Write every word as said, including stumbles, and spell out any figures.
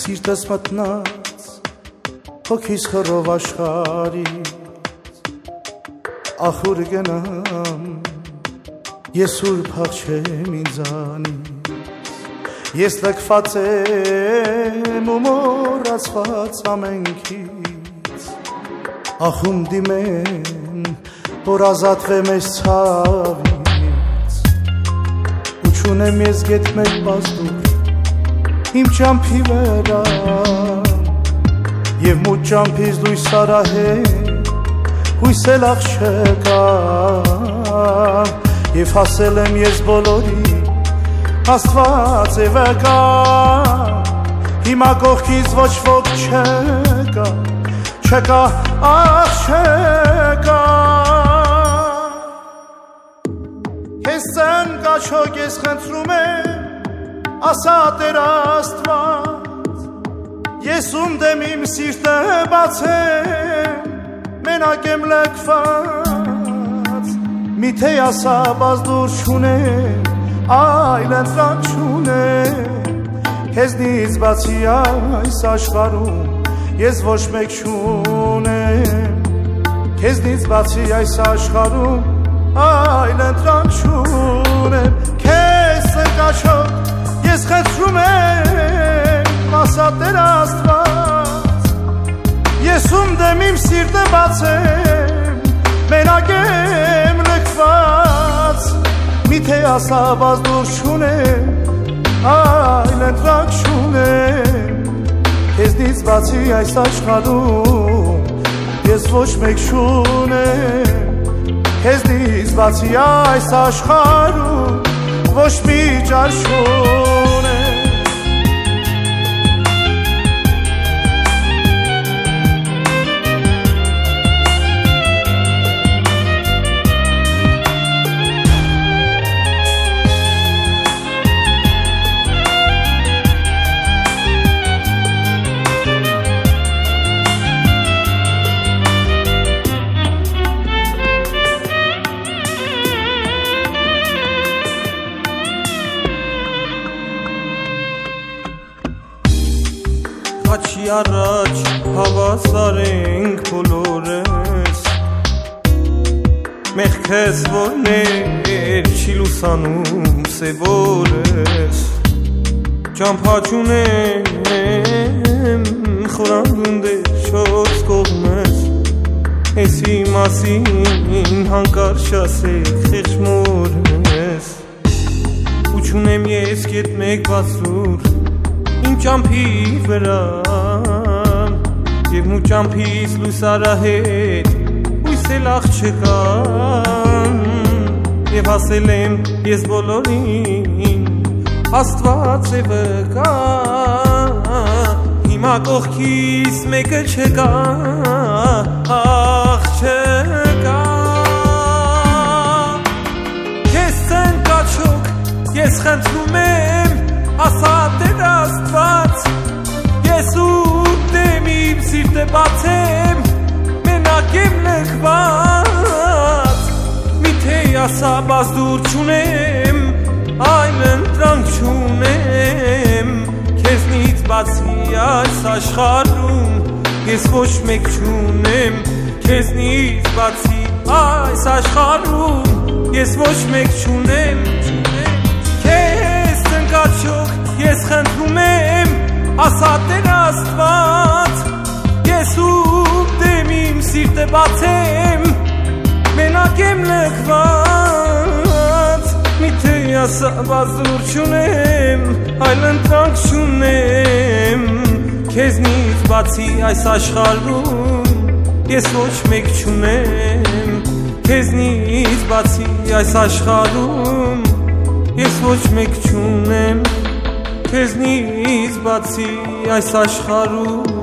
սիրտս մտնած հոգիս խռով աշխարհից ախուր գնամ ես ուր փախչեմ ինձանից ես լքված եմ ու մոռացված ամենքից ախում դիմեմ որ ազատվեմ այս ցավից ու չունեմ ես գետ մեկ բազդուր իմ ճամփի վրա եւ մութ ճամփից լույս արահետ հույս էլ աղջկա եւ հասել եմ ես բոլորի Աստված է վկա հիմա կողքից ոչ ոք չկա չկա ախ չկա Քեզ ցան կաչոք ես խնդրում եմ ասա Տեր Աստված ես ում դեմ իմ սիրտը բացեմ մենակ եմ լքված միթե ասա բաց դուր չունեմ այլ ընտրանք չունեմ քեզնից բացի այս աշխարհում ես ոչ մեկ չունեմ քեզնից բացի այս աշխարհում այլ ընտրանք չունեմ քեզ կաչոք ես խնդրում եմ ասա Տեր Աստված ես ում դեմ իմ սիրտը բացեմ մենակ եմ լքված միթե ասա բաց դուր չունեմ այլ ընտրանք չունեմ քեզնից բացի այս աշխարհում ես ոչ մեկ չունեմ քեզնից բացի այս աշխարհում ոչ մի ճար չունեմ Աչի առաջ հավասար ենք բոլորս Մեղքես որներ չի լուսանում սևորս Ճամփա չունեմ խորանդունդեր չորս կողմս Էսի մասին հանկարծ ասեք խեղճ մորս Ու չունեմ ես գետ մեկ բացուր Իմ ճամփի վրա Եվ մութ ճամփից լույս արահետ Հույս էլ աղջկա Եվ հասել եմ ես բոլորին Աստված է վկա Հիմա կողքից մեկը չկա Աղջկա Քեզ ցան կաչոք ես խնդրում եմ ասա Տեր Աստված ես ուտեմ իմ սիրտը բացեմ մենակ եմ լքված միթե ասա բաց դուր չունեմ այլ ընտրանք չունեմ քեզնից բացի այս աշխարհում ես ոչ մեկ չունեմ քեզնից բացի այս աշխարհում ես ոչ մեկ չունեմ Կաչոք ես խնդրում եմ ասա Տեր Աստված ես ուտեմ իմ սիրտը բացեմ մենակ եմ լքված միթե ասա բաց դուր չունեմ այլ ընտրանք չունեմ քեզնից բացի այս աշխարհում ես ոչ մեկ չունեմ քեզնից բացի այս աշխարհում Ես ոչ մեկ չունեմ քեզնից բացի այս աշխարհում